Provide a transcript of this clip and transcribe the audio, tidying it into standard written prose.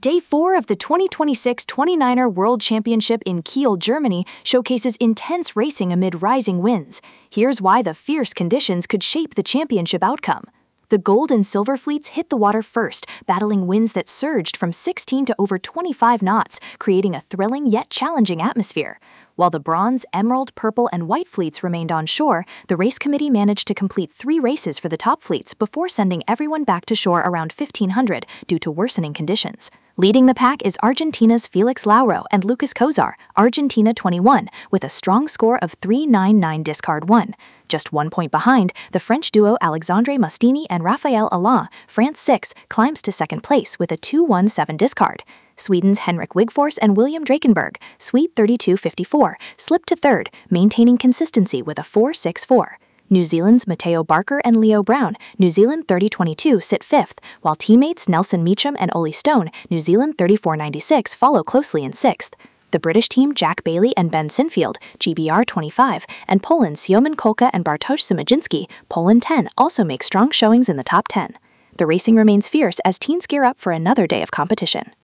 Day 4 of the 2026 29er World Championship in Kiel, Germany showcases intense racing amid rising winds. Here's why the fierce conditions could shape the championship outcome. The gold and silver fleets hit the water first, battling winds that surged from 16 to over 25 knots, creating a thrilling yet challenging atmosphere. While the bronze, emerald, purple, and white fleets remained on shore, the race committee managed to complete 3 races for the top fleets before sending everyone back to shore around 1500 due to worsening conditions. Leading the pack is Argentina's Felix Lauro and Lucas Kozar, Argentina 21, with a strong score of 3.99 discard 1. Just 1 point behind, the French duo Alexandre Mastini and Raphael Alain, France 6, climbs to second place with a 2.17 discard. Sweden's Henrik Wigforss and William Drakenberg, Sweet 32.54, slipped to third, maintaining consistency with a 4.64. New Zealand's Matteo Barker and Leo Brown, New Zealand 30.22, sit fifth, while teammates Nelson Meacham and Ollie Stone, New Zealand 34.96, follow closely in sixth. The British team Jack Bailey and Ben Sinfield, GBR 25, and Poland's Szymon Kolka and Bartosz Szymajiński, Poland 10, also make strong showings in the top 10. The racing remains fierce as teens gear up for another day of competition.